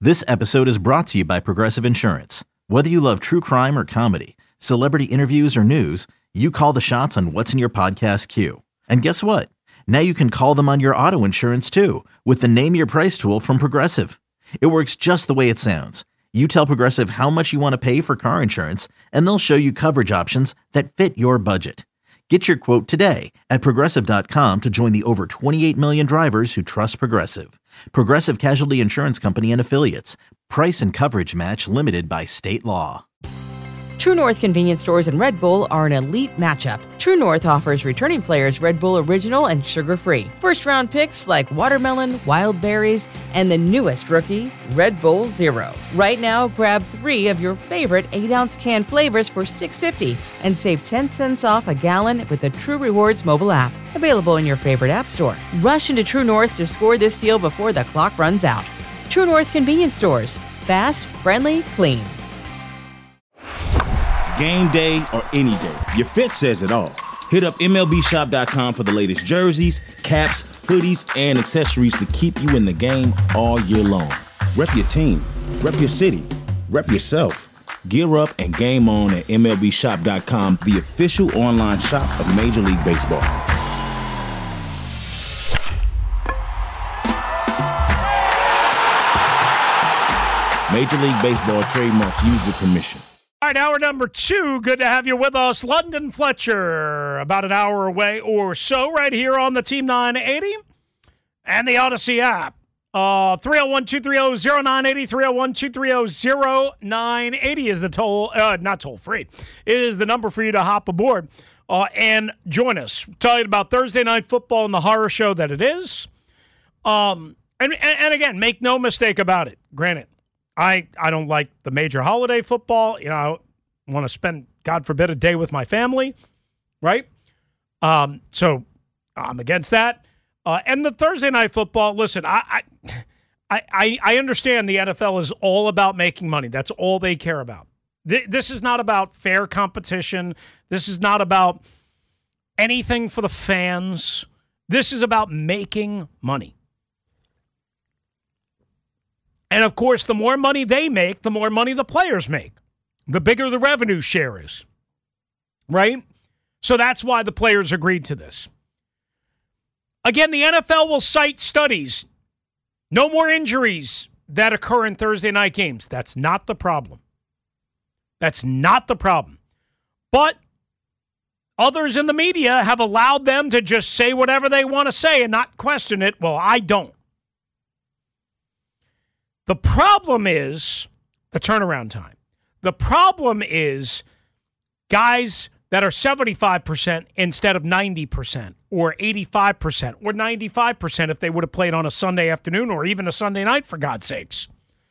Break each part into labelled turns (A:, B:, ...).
A: This episode is brought to you by Progressive Insurance. Whether you love true crime or comedy, celebrity interviews or news, you call the shots on what's in your podcast queue. And guess what? Now you can call them on your auto insurance too with the Name Your Price tool from Progressive. It works just the way it sounds. You tell Progressive how much you want to pay for car insurance, and they'll show you coverage options that fit your budget. Get your quote today at Progressive.com to join the over 28 million drivers who trust Progressive. Progressive Casualty Insurance Company and Affiliates. Price and coverage match limited by state law.
B: True North convenience stores and Red Bull are an elite matchup. True North offers returning players Red Bull Original and sugar-free. First-round picks like watermelon, wild berries, and the newest rookie, Red Bull Zero. Right now, grab 3 of your favorite 8-ounce can flavors for $6.50 and save 10 cents off a gallon with the True Rewards mobile app. Available in your favorite app store. Rush into True North to score this deal before the clock runs out. True North convenience stores. Fast, friendly, clean.
C: Game day or any day, your fit says it all. Hit up MLBshop.com for the latest jerseys, caps, hoodies, and accessories to keep you in the game all year long. Rep your team, rep your city, rep yourself. Gear up and game on at MLBshop.com, the official online shop of Major League Baseball. Major League Baseball trademarks used with permission.
D: All right, hour number 2. Good to have you with us. London Fletcher, about an hour away or so, right here on the Team 980 and the Odyssey app. 301-230-0980, 301-230-0980 is the not toll free, is the number for you to hop aboard and join us. Tell you about Thursday Night Football and the horror show that it is. And again, make no mistake about it. Granted, I don't like the major holiday football. You know, I want to spend, God forbid, a day with my family, right? So I'm against that. And the Thursday night football, listen, I understand the NFL is all about making money. That's all they care about. This is not about fair competition. This is not about anything for the fans. This is about making money. And, of course, the more money they make, the more money the players make. The bigger the revenue share is, right? So that's why the players agreed to this. Again, the NFL will cite studies. No more injuries that occur in Thursday night games. That's not the problem. That's not the problem. But others in the media have allowed them to just say whatever they want to say and not question it. Well, I don't. The problem is the turnaround time. The problem is guys that are 75% instead of 90% or 85% or 95% if they would have played on a Sunday afternoon or even a Sunday night, for God's sakes.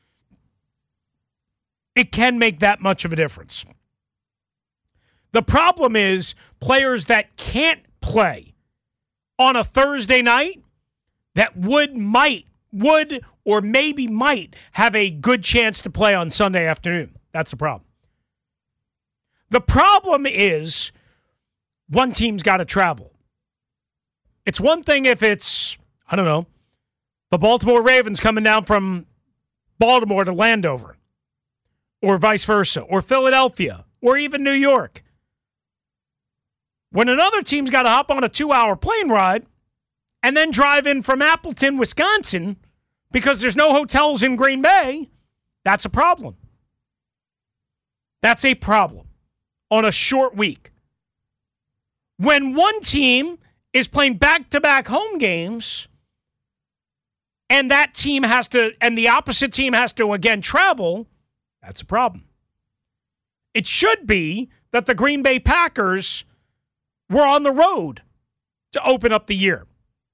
D: It can make that much of a difference. The problem is players that can't play on a Thursday night that would or maybe might have a good chance to play on Sunday afternoon. That's the problem. The problem is one team's got to travel. It's one thing if it's, I don't know, the Baltimore Ravens coming down from Baltimore to Landover, or vice versa, or Philadelphia, or even New York. When another team's got to hop on a 2-hour plane ride and then drive in from Appleton, Wisconsin, because there's no hotels in Green Bay, that's a problem. That's a problem on a short week. When one team is playing back-to-back home games and that team has to, and the opposite team has to again travel, that's a problem. It should be that the Green Bay Packers were on the road to open up the year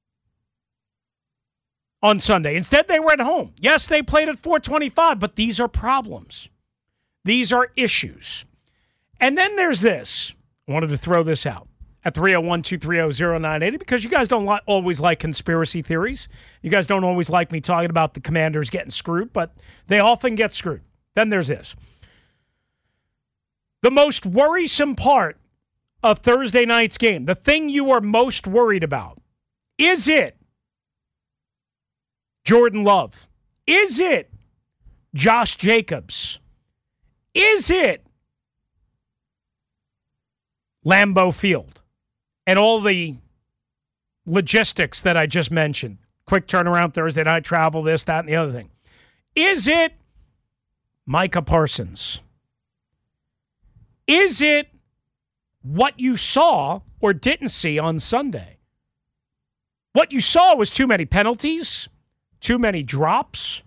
D: on Sunday. Instead, they were at home. Yes, they played at 425, but these are problems. These are issues. And then there's this. I wanted to throw this out at 301-230-0980 because you guys don't always like conspiracy theories. You guys don't always like me talking about the Commanders getting screwed, but they often get screwed. Then there's this. The most worrisome part of Thursday night's game, the thing you are most worried about, is it Jordan Love? Is it Josh Jacobs? Is it Lambeau Field and all the logistics that I just mentioned? Quick turnaround, Thursday night travel, this, that, and the other thing. Is it Micah Parsons? Is it what you saw or didn't see on Sunday? What you saw was too many penalties, too many drops,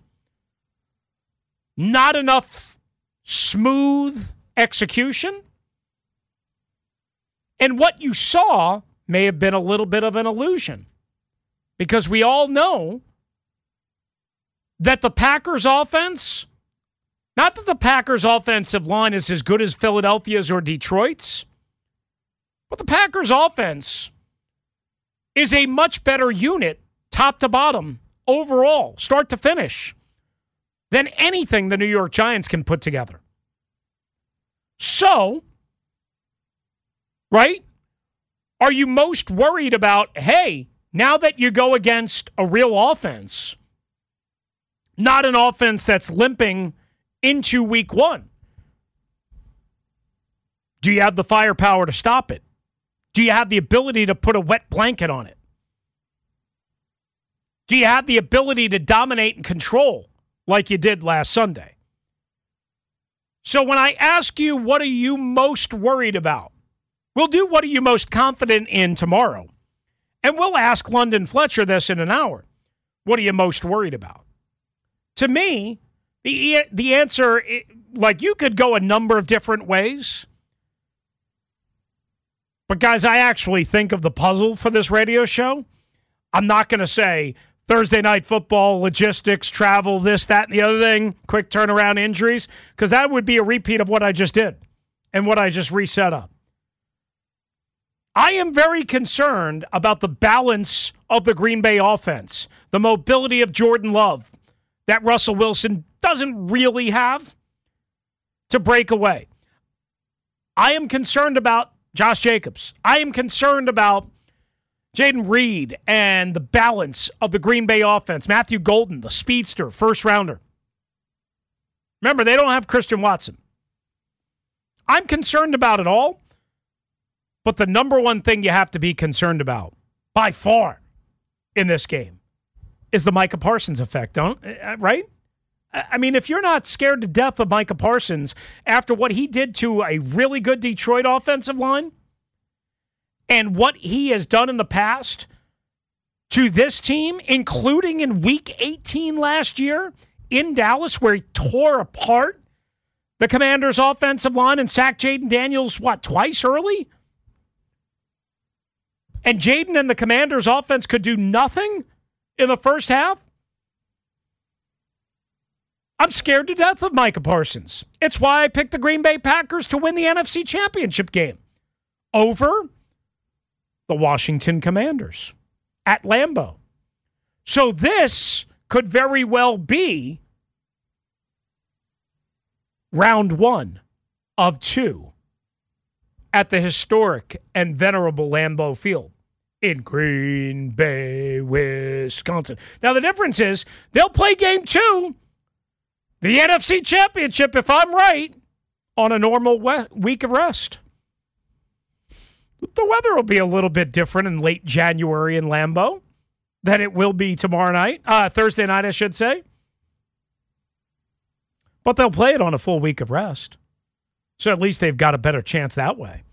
D: not enough smooth execution. And what you saw may have been a little bit of an illusion, because we all know that the Packers offense, not that the Packers offensive line is as good as Philadelphia's or Detroit's, but the Packers offense is a much better unit, top to bottom, overall, start to finish, than anything the New York Giants can put together. So, right? Are you most worried about, hey, now that you go against a real offense, not an offense that's limping into week one, do you have the firepower to stop it? Do you have the ability to put a wet blanket on it? Do you have the ability to dominate and control like you did last Sunday? So when I ask you, what are you most worried about? We'll do what are you most confident in tomorrow. And we'll ask London Fletcher this in an hour. What are you most worried about? To me, the answer, like, you could go a number of different ways. But, guys, I actually think of the puzzle for this radio show. I'm not going to say Thursday night football, logistics, travel, this, that, and the other thing, quick turnaround, injuries, because that would be a repeat of what I just did and what I just reset up. I am very concerned about the balance of the Green Bay offense, the mobility of Jordan Love that Russell Wilson doesn't really have to break away. I am concerned about Josh Jacobs. I am concerned about Jaden Reed and the balance of the Green Bay offense. Matthew Golden, the speedster, first rounder. Remember, they don't have Christian Watson. I'm concerned about it all, but the number one thing you have to be concerned about, by far, in this game, is the Micah Parsons effect, right? I mean, if you're not scared to death of Micah Parsons after what he did to a really good Detroit offensive line and what he has done in the past to this team, including in Week 18 last year in Dallas, where he tore apart the Commanders' offensive line and sacked Jaden Daniels, twice early? And Jaden and the Commanders' offense could do nothing in the first half? I'm scared to death of Micah Parsons. It's why I picked the Green Bay Packers to win the NFC Championship game over the Washington Commanders at Lambeau. So this could very well be round one of two at the historic and venerable Lambeau Field in Green Bay, Wisconsin. Now, the difference is they'll play game two, the NFC Championship, if I'm right, on a normal week of rest. The weather will be a little bit different in late January in Lambeau than it will be tomorrow night, Thursday night, I should say. But they'll play it on a full week of rest. So at least they've got a better chance that way.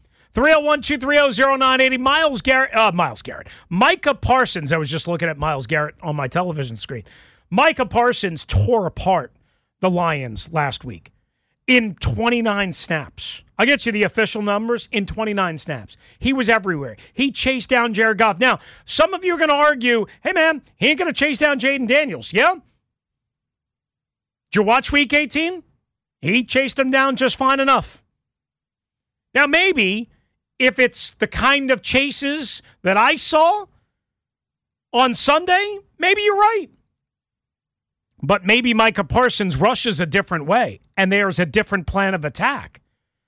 D: 301-230-0980. Micah Parsons. I was just looking at Myles Garrett on my television screen. Micah Parsons tore apart the Lions last week in 29 snaps. I'll get you the official numbers. In 29 snaps. He was everywhere. He chased down Jared Goff. Now, some of you are going to argue, hey, man, he ain't going to chase down Jaden Daniels. Yeah? Did you watch Week 18? He chased him down just fine enough. Now, maybe if it's the kind of chases that I saw on Sunday, maybe you're right. But maybe Micah Parsons rushes a different way, and there's a different plan of attack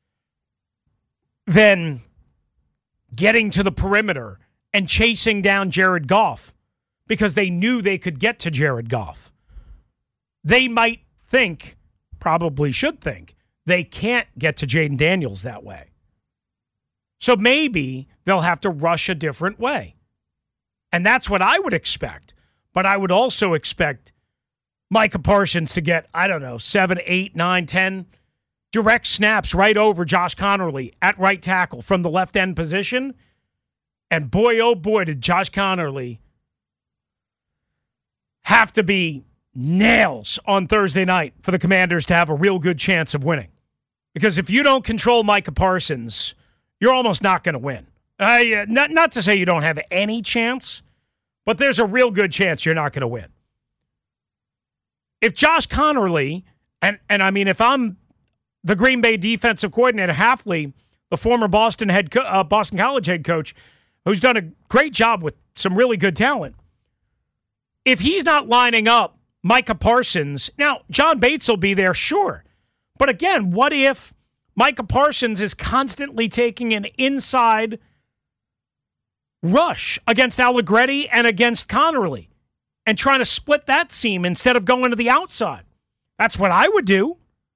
D: than getting to the perimeter and chasing down Jared Goff because they knew they could get to Jared Goff. They might think, probably should think, they can't get to Jaden Daniels that way. So maybe they'll have to rush a different way. And that's what I would expect. But I would also expect Micah Parsons to get, 7, 8, 9, 10 direct snaps right over Josh Conerly at right tackle from the left end position. And boy, oh boy, did Josh Conerly have to be nails on Thursday night for the Commanders to have a real good chance of winning. Because if you don't control Micah Parsons, you're almost not going to win. Not to say you don't have any chance, but there's a real good chance you're not going to win. If Josh Conerly, if I'm the Green Bay defensive coordinator, Hafley, the former Boston College head coach, who's done a great job with some really good talent, if he's not lining up Micah Parsons, now John Bates will be there, sure. But again, what if Micah Parsons is constantly taking an inside rush against Allegretti and against Conerly and trying to split that seam instead of going to the outside? That's what I would do.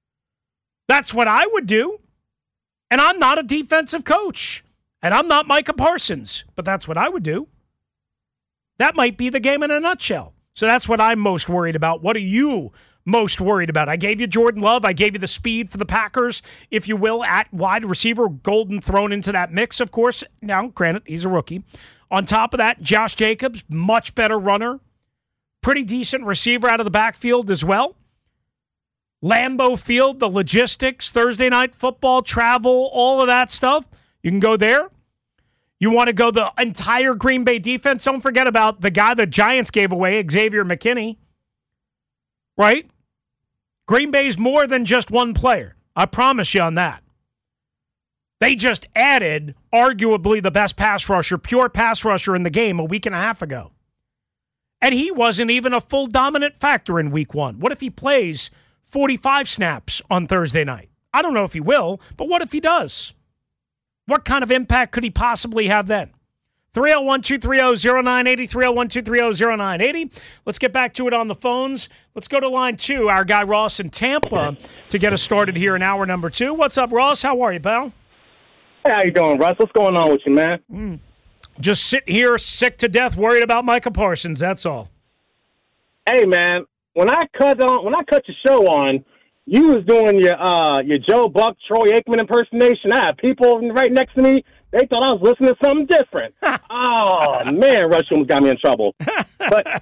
D: And I'm not a defensive coach. And I'm not Micah Parsons. But that's what I would do. That might be the game in a nutshell. So that's what I'm most worried about. What are you most worried about? I gave you Jordan Love. I gave you the speed for the Packers, if you will, at wide receiver. Golden thrown into that mix, of course. Now, granted, he's a rookie. On top of that, Josh Jacobs, much better runner. Pretty decent receiver out of the backfield as well. Lambeau Field, the logistics, Thursday night football, travel, all of that stuff. You can go there. You want to go the entire Green Bay defense? Don't forget about the guy the Giants gave away, Xavier McKinney. Right? Green Bay's more than just one player. I promise you on that. They just added arguably the best pass rusher, pure pass rusher in the game a week and a half ago. And he wasn't even a full dominant factor in week one. What if he plays 45 snaps on Thursday night? I don't know if he will, but what if he does? What kind of impact could he possibly have then? 301-230-0980, 301-230-0980. Let's get back to it on the phones. Let's go to line 2, our guy Ross in Tampa, to get us started here in hour number 2. What's up, Ross? How are you, pal?
E: Hey, how you doing, Russ? What's going on with you, man?
D: Just sitting here sick to death, worried about Micah Parsons, that's all.
E: Hey, man, when I cut your show on, you was doing your Joe Buck, Troy Aikman impersonation. I had people right next to me. They thought I was listening to something different. Oh, man, Rush almost got me in trouble. But,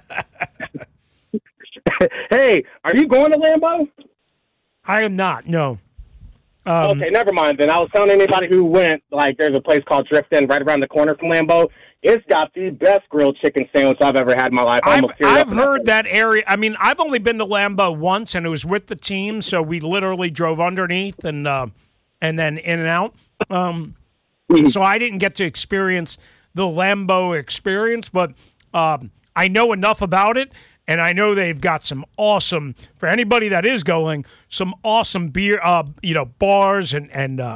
E: hey, are you going to Lambeau?
D: I am not, no.
E: Okay, never mind then. I was telling anybody who went, there's a place called Drift Inn right around the corner from Lambeau. It's got the best grilled chicken sandwich I've ever had in my life.
D: I've heard that area. I mean, I've only been to Lambeau once, and it was with the team, so we literally drove underneath and then in and out. So I didn't get to experience the Lambeau experience, but I know enough about it, and I know they've got some awesome, for anybody that is going, some awesome beer, bars and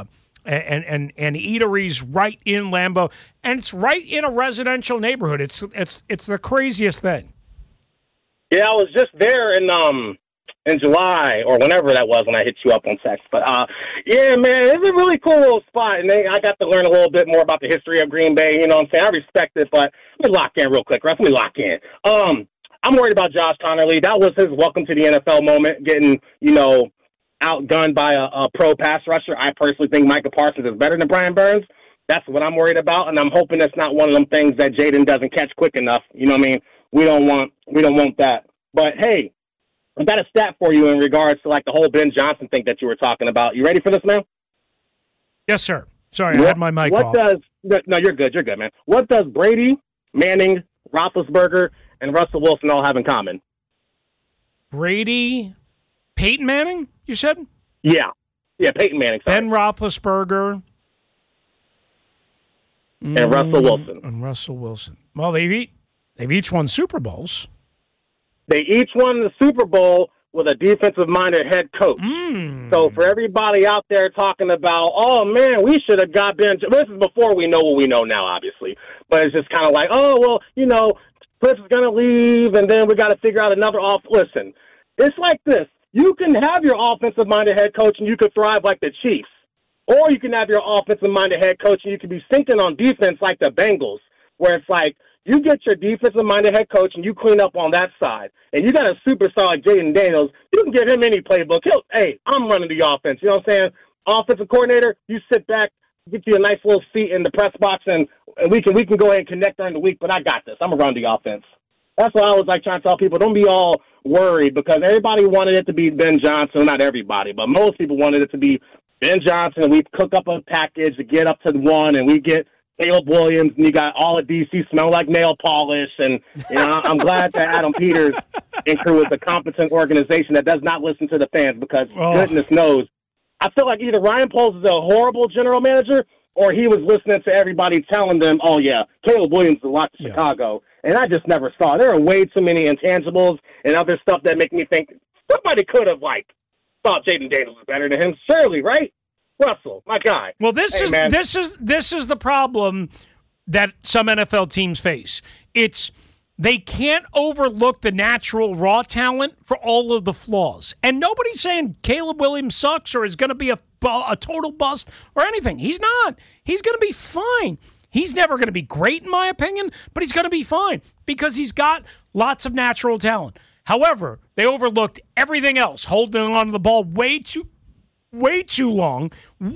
D: eateries right in Lambeau, and it's right in a residential neighborhood. It's the craziest thing.
E: Yeah, I was just there in July or whenever that was when I hit you up on text. But yeah, man, it's a really cool little spot, and I got to learn a little bit more about the history of Green Bay. You know what I'm saying? I respect it, but let me lock in real quick, Russ. Let me lock in. I'm worried about Josh Conerly. That was his welcome to the NFL moment, getting outgunned by a pro pass rusher. I personally think Micah Parsons is better than Brian Burns. That's what I'm worried about, and I'm hoping it's not one of them things that Jaden doesn't catch quick enough. You know what I mean? We don't want that. But hey, I've got a stat for you in regards to the whole Ben Johnson thing that you were talking about. You ready for this, man?
D: Yes, sir. Sorry, I had my mic off.
E: No, you're good. You're good, man. What does Brady, Manning, Roethlisberger, and Russell Wilson all have in common?
D: Brady, Peyton Manning, you said?
E: Yeah, Peyton Manning. Sorry.
D: Ben Roethlisberger.
E: And Russell Wilson.
D: And Russell Wilson. Well, they've each won Super Bowls.
E: They each won the Super Bowl with a defensive-minded head coach. So for everybody out there talking about, oh, man, we should have got Ben. This is before we know what we know now, obviously. But it's just kind of like, oh, well, Cliff is going to leave, and then we got to figure out another off. Listen, it's like this. you can have your offensive-minded head coach and you could thrive like the Chiefs. Or you can have your offensive-minded head coach and you can be stinking on defense like the Bengals, where it's like you get your defensive-minded head coach and you clean up on that side. And you got a superstar like Jaden Daniels, you can give him any playbook. Hey, I'm running the offense. You know what I'm saying? Offensive coordinator, you sit back, get you a nice little seat in the press box, and we can go ahead and connect during the week, but I got this. I'm going to run the offense. That's why I was like trying to tell people, don't be all worried, because everybody wanted it to be Ben Johnson. Not everybody, but most people wanted it to be Ben Johnson, and we cook up a package to get up to one, and we get Caleb Williams, and you got all at DC smell like nail polish. And I'm glad that Adam Peters and crew is a competent organization that does not listen to the fans, because goodness knows, I feel like either Ryan Poles is a horrible general manager or he was listening to everybody telling them, oh, yeah, Caleb Williams is a lot to Chicago. And I just never saw it. There are way too many intangibles and other stuff that make me think somebody could have, thought Jaden Daniels was better than him. Surely, right? Russell, my guy.
D: Well, this is the problem that some NFL teams face. They can't overlook the natural raw talent for all of the flaws. And nobody's saying Caleb Williams sucks or is going to be a total bust or anything. He's not. He's going to be fine. He's never going to be great, in my opinion, but he's going to be fine because he's got lots of natural talent. However, they overlooked everything else, holding on to the ball way too long,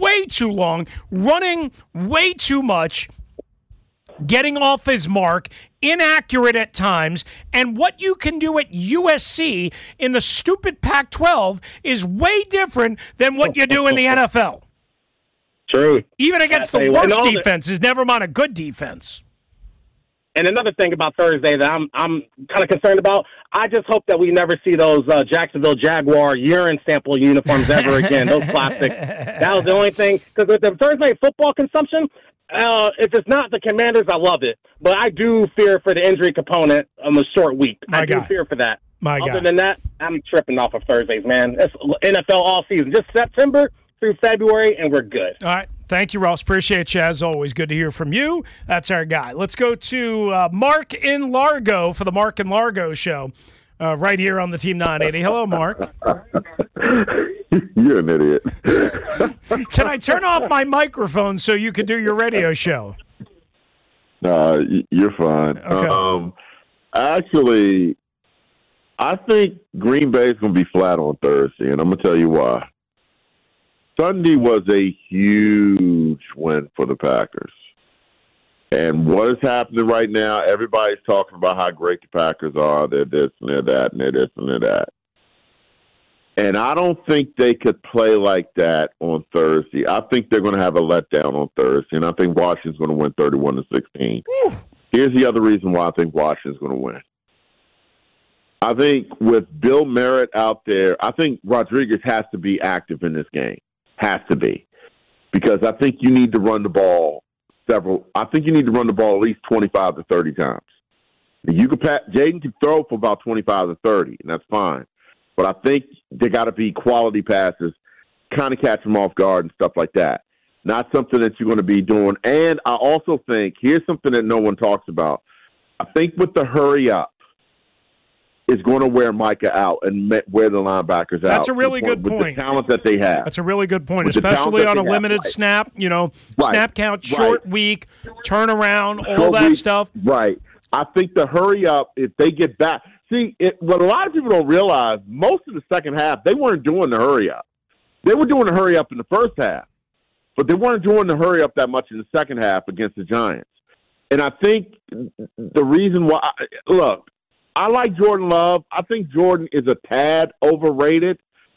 D: running way too much, getting off his mark, inaccurate at times, and what you can do at USC in the stupid Pac-12 is way different than what you do in the NFL.
E: True.
D: Even against the worst defenses, never mind a good defense.
E: And another thing about Thursday that I'm kind of concerned about, I just hope that we never see those Jacksonville Jaguar urine sample uniforms ever again, those plastic. That was the only thing. Because with the Thursday football consumption, if it's not the Commanders, I love it. But I do fear for the injury component on the short week. I do fear for that. Other than that, I'm tripping off of Thursdays, man. It's NFL all season. Just September through February, and we're good.
D: All right. Thank you, Ross. Appreciate you, as always. Good to hear from you. That's our guy. Let's go to Mark in Largo for the Mark in Largo show right here on the Team 980. Hello, Mark.
F: You're an idiot.
D: Can I turn off my microphone so you can do your radio show?
F: You're fine.
D: Okay.
F: Actually, I think Green Bay is going to be flat on Thursday, and I'm going to tell you why. Sunday was a huge win for the Packers. And what is happening right now, everybody's talking about how great the Packers are. They're this and they're that and they're this and they're that. And I don't think they could play like that on Thursday. I think they're going to have a letdown on Thursday, and I think Washington's going to win 31-16. Here's the other reason why I think Washington's going to win. I think with Bill Merritt out there, I think Rodriguez has to be active in this game. Has to be. Because I think you need to run the ball at least 25 to 30 times. Jaden can throw for about 25 to 30, and that's fine. But I think they got to be quality passes, kind of catch them off guard and stuff like that. Not something that you're going to be doing. And I also think, here's something that no one talks about. I think with the hurry up, is going to wear Micah out and wear the linebackers out.
D: That's a really good point.
F: With the talent that they have.
D: That's a really good point, especially on a limited snap, snap count, short week, turnaround, all that stuff.
F: Right. I think the hurry up, if they get back. See, what a lot of people don't realize, most of the second half, they weren't doing the hurry up. They were doing the hurry up in the first half, but they weren't doing the hurry up that much in the second half against the Giants. And I think the reason why, look, I like Jordan Love. I think Jordan is a tad overrated.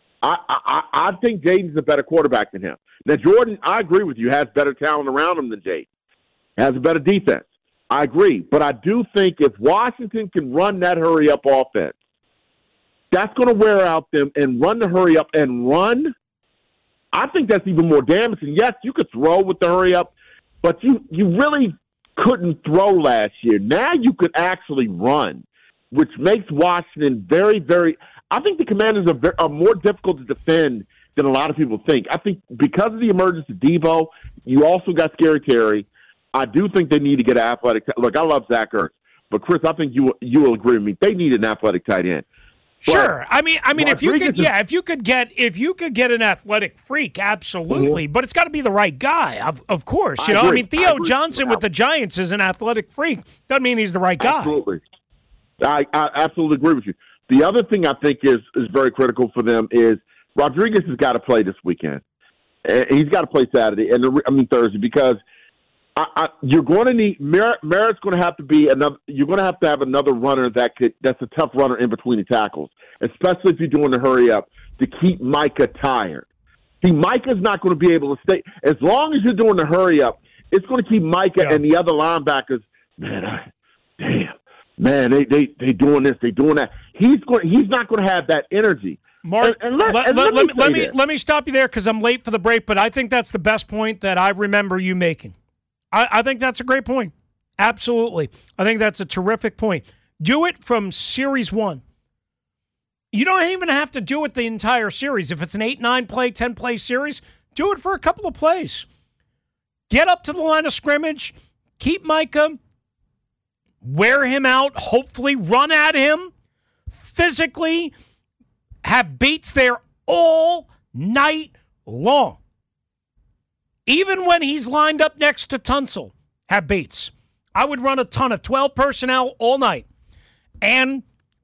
F: I think Jaden's a better quarterback than him. Now, Jordan, I agree with you, has better talent around him than Jaden. Has a better defense. I agree. But I do think if Washington can run that hurry-up offense, that's going to wear out them and run the hurry-up and run. I think that's even more damaging. Yes, you could throw with the hurry-up, but you really couldn't throw last year. Now you could actually run, which makes Washington very, very – I think the Commanders are more difficult to defend than a lot of people think. I think because of the emergence of Deebo, you also got Scary Terry. I do think they need to get an athletic – look, I love Zach Ertz, but, Chris, I think you will agree with me. They need an athletic tight end.
D: Sure. I mean, if you could get an athletic freak, absolutely.
F: Mm-hmm.
D: But it's got to be the right guy, of course. You know,
F: agree.
D: I mean, Theo Johnson with the Giants is an athletic freak. Doesn't mean he's the right guy.
F: Absolutely. I absolutely agree with you. The other thing I think is very critical for them is Rodriguez has got to play this weekend. He's got to play Saturday Thursday, because you're going to need Merritt's going to have to be another. You're going to have another runner that's a tough runner in between the tackles, especially if you're doing the hurry up to keep Micah tired. See, Micah's not going to be able to stay as long as you're doing the hurry up. It's going to keep Micah and the other linebackers. Man, they doing this, they doing that. He's not going to have that energy.
D: Mark, let me stop you there because I'm late for the break, but I think that's the best point that I remember you making. I think that's a great point. Absolutely. I think that's a terrific point. Do it from Series 1. You don't even have to do it the entire series. If it's an 8, 9-play, 10-play series, do it for a couple of plays. Get up to the line of scrimmage, keep Micah, wear him out, hopefully run at him, physically have Bates there all night long. Even when he's lined up next to Tunsil, have Bates. I would run a ton of 12 personnel all night. And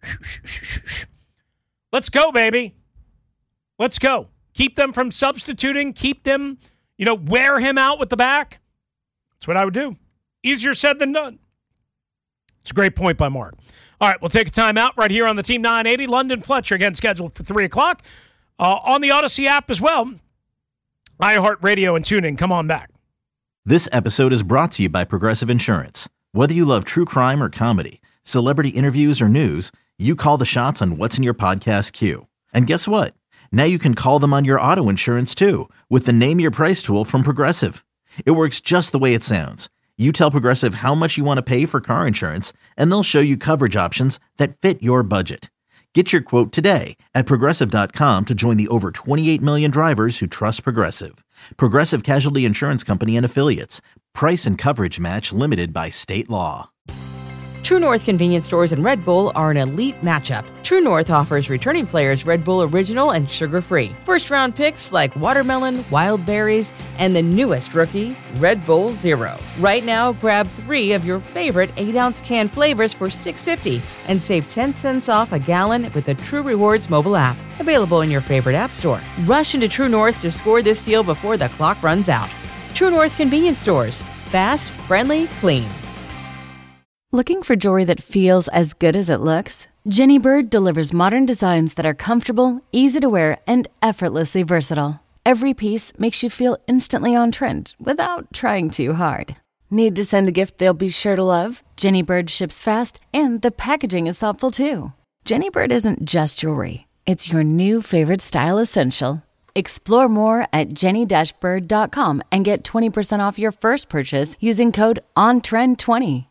D: let's go, baby. Let's go. Keep them from substituting. Keep them, wear him out with the back. That's what I would do. Easier said than done. It's a great point by Mark. All right, we'll take a timeout right here on the Team 980. London Fletcher again scheduled for 3 o'clock. On the Odyssey app as well. iHeartRadio and TuneIn. Come on back.
A: This episode is brought to you by Progressive Insurance. Whether you love true crime or comedy, celebrity interviews or news, you call the shots on what's in your podcast queue. And guess what? Now you can call them on your auto insurance too with the Name Your Price tool from Progressive. It works just the way it sounds. You tell Progressive how much you want to pay for car insurance, and they'll show you coverage options that fit your budget. Get your quote today at Progressive.com to join the over 28 million drivers who trust Progressive. Progressive Casualty Insurance Company and Affiliates. Price and coverage match limited by state law.
B: True North Convenience Stores and Red Bull are an elite matchup. True North offers returning players Red Bull Original and sugar-free. First-round picks like watermelon, wild berries, and the newest rookie, Red Bull Zero. Right now, grab 3 of your favorite 8-ounce can flavors for $6.50 and save 10 cents off a gallon with the True Rewards mobile app. Available in your favorite app store. Rush into True North to score this deal before the clock runs out. True North Convenience Stores. Fast, friendly, clean.
G: Looking for jewelry that feels as good as it looks? Jenny Bird delivers modern designs that are comfortable, easy to wear, and effortlessly versatile. Every piece makes you feel instantly on trend without trying too hard. Need to send a gift they'll be sure to love? Jenny Bird ships fast, and the packaging is thoughtful too. Jenny Bird isn't just jewelry. It's your new favorite style essential. Explore more at jenny-bird.com and get 20% off your first purchase using code ONTREND20.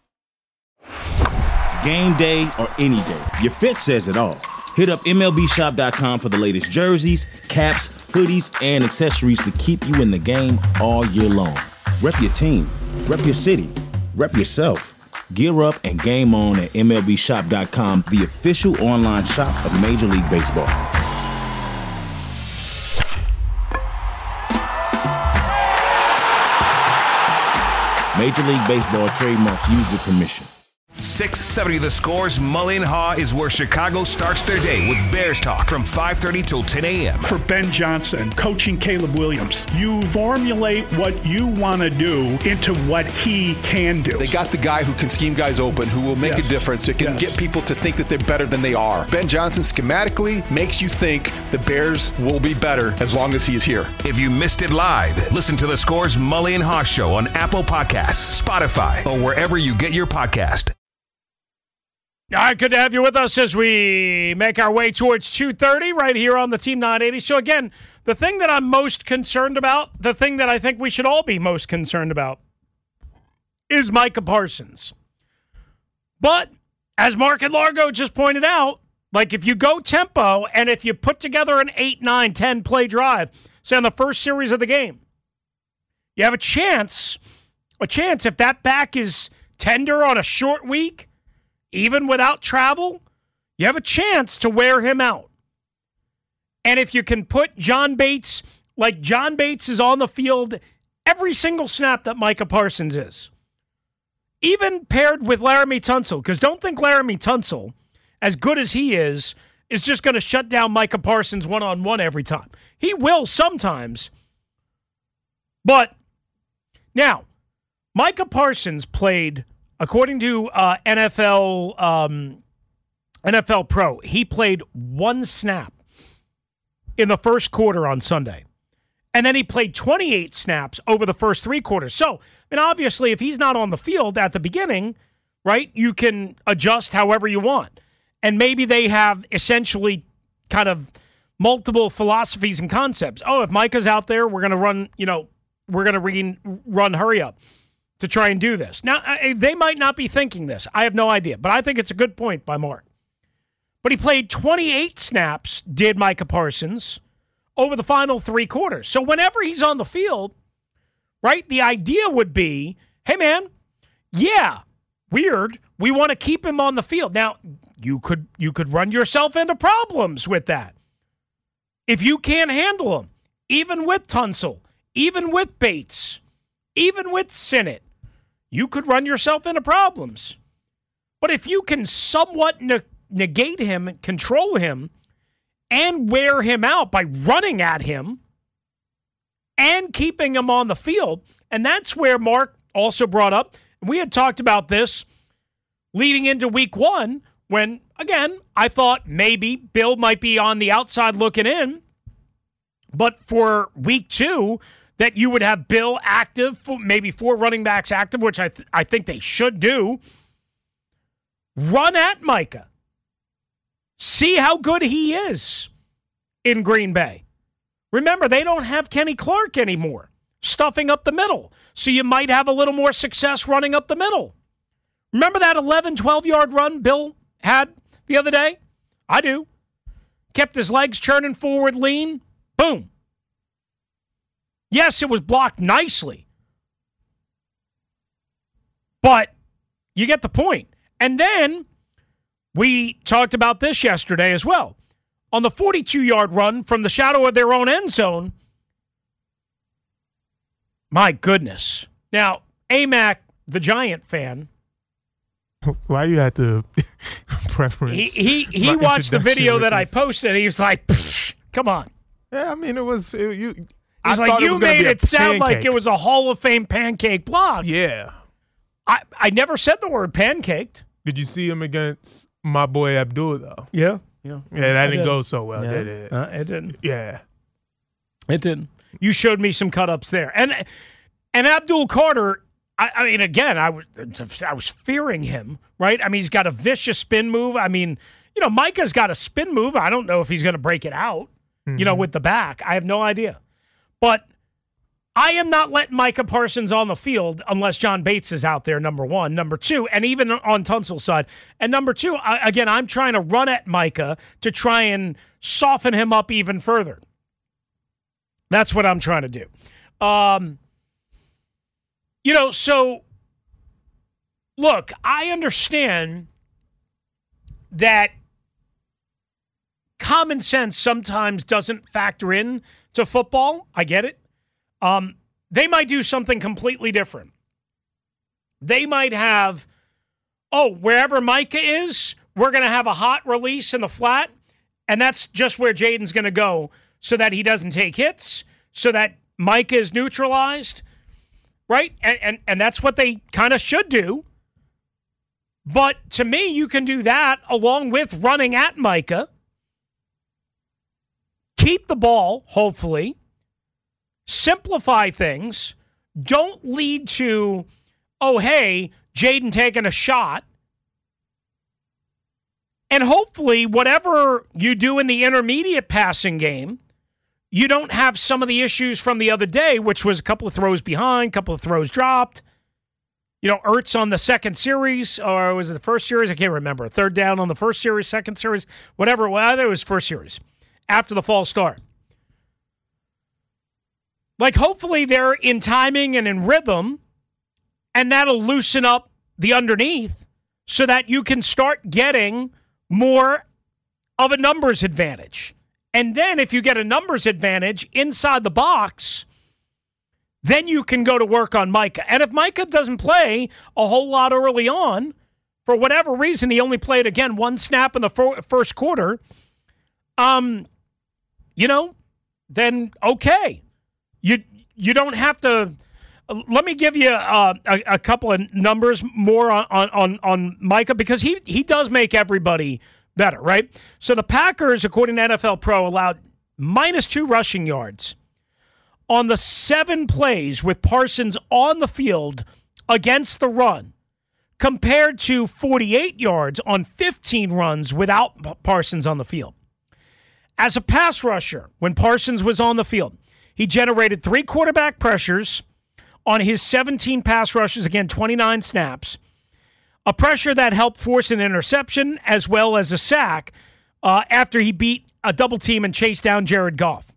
C: Game day or any day, your fit says it all. Hit up MLBshop.com for the latest jerseys, caps, hoodies, and accessories to keep you in the game all year long. Rep your team, rep your city, rep yourself. Gear up and game on at MLBshop.com, the official online shop of Major League Baseball. Major League Baseball trademarks used with permission.
H: 670 The Score's Mullen Haw is where Chicago starts their day with Bears talk from 5:30 till 10 a.m.
I: For Ben Johnson, coaching Caleb Williams, you formulate what you want to do into what he can do.
J: They got the guy who can scheme guys open, who will make a difference. It can get people to think that they're better than they are. Ben Johnson schematically makes you think the Bears will be better as long as he is here.
H: If you missed it live, listen to The Score's Mullen Haw Show on Apple Podcasts, Spotify, or wherever you get your podcast.
D: All right, good to have you with us as we make our way towards 2:30 right here on the Team 980. So, again, the thing that I'm most concerned about, the thing that I think we should all be most concerned about, is Micah Parsons. But, as Mark and Largo just pointed out, like if you go tempo and if you put together an 8, 9, 10 play drive, say on the first series of the game, you have a chance if that back is tender on a short week, even without travel, You have a chance to wear him out. And if you can put John Bates, like John Bates is on the field every single snap that Micah Parsons is, even paired with Laramie Tunsil, because don't think Laramie Tunsil, as good as he is just going to shut down Micah Parsons one-on-one every time. He will sometimes. But now, Micah Parsons played, according to NFL Pro, he played one snap in the first quarter on Sunday. And then he played 28 snaps over the first three quarters. So, obviously, if he's not on the field at the beginning, right, you can adjust however you want. And maybe they have essentially kind of multiple philosophies and concepts. Oh, if Micah's out there, we're going to run, we're going to run hurry up to try and do this. Now, they might not be thinking this. I have no idea. But I think it's a good point by Mark. But he played 28 snaps, did Micah Parsons, over the final three quarters. So whenever he's on the field, right, the idea would be, hey, man, yeah, weird. We want to keep him on the field. Now, you could run yourself into problems with that. If you can't handle him, even with Tunsil, even with Bates, even with Sinnott, you could run yourself into problems. But if you can somewhat negate him, control him, and wear him out by running at him and keeping him on the field, and that's where Mark also brought up, we had talked about this leading into week one, when, again, I thought maybe Bill might be on the outside looking in, but for week two, that you would have Bill active, maybe 4 running backs active, which I think they should do. Run at Micah. See how good he is in Green Bay. Remember, they don't have Kenny Clark anymore, stuffing up the middle, so you might have a little more success running up the middle. Remember that 11, 12-yard run Bill had the other day? I do. Kept his legs churning forward, lean. Boom. Yes, it was blocked nicely. But you get the point. And then we talked about this yesterday as well. On the 42-yard run from the shadow of their own end zone, my goodness. Now, AMAC, the Giant fan,
K: why you had to preference?
D: He watched the video that I posted, and he was like, come on.
K: Yeah, I mean, it was...
D: you made it sound like it was a Hall of Fame pancake block.
K: Yeah.
D: I never said the word pancaked.
K: Did you see him against my boy Abdul, though?
D: Yeah.
K: Yeah, that didn't go so well, did it?
D: It didn't.
K: Yeah.
D: It didn't. You showed me some cut-ups there. And Abdul Carter, I mean, again, I was fearing him, right? I mean, he's got a vicious spin move. I mean, Micah's got a spin move. I don't know if he's going to break it out, with the back. I have no idea. But I am not letting Micah Parsons on the field unless John Bates is out there, number one. Number two, and even on Tunsil's side. And number two, again, I'm trying to run at Micah to try and soften him up even further. That's what I'm trying to do. So, look, I understand that common sense sometimes doesn't factor in to football. I get it. They might do something completely different. They might have, wherever Micah is, we're going to have a hot release in the flat, and that's just where Jaden's going to go so that he doesn't take hits, so that Micah is neutralized, right? And that's what they kind of should do. But to me, you can do that along with running at Micah. Keep the ball, hopefully. Simplify things. Don't lead to, Jaden taking a shot. And hopefully, whatever you do in the intermediate passing game, you don't have some of the issues from the other day, which was a couple of throws behind, a couple of throws dropped. Ertz on the second series, or was it the first series? I can't remember. Third down on the first series, second series, whatever. Well, I think it was first series after the false start. Hopefully they're in timing and in rhythm, and that'll loosen up the underneath so that you can start getting more of a numbers advantage. And then if you get a numbers advantage inside the box, then you can go to work on Micah. And if Micah doesn't play a whole lot early on, for whatever reason, he only played, again, one snap in the first quarter, then okay. You don't have to. Let me give you a couple of numbers more on Micah, because he does make everybody better, right? So the Packers, according to NFL Pro, allowed -2 rushing yards on the 7 plays with Parsons on the field against the run, compared to 48 yards on 15 runs without Parsons on the field. As a pass rusher, when Parsons was on the field, he generated 3 quarterback pressures on his 17 pass rushes, again, 29 snaps, a pressure that helped force an interception as well as a sack after he beat a double team and chased down Jared Goff.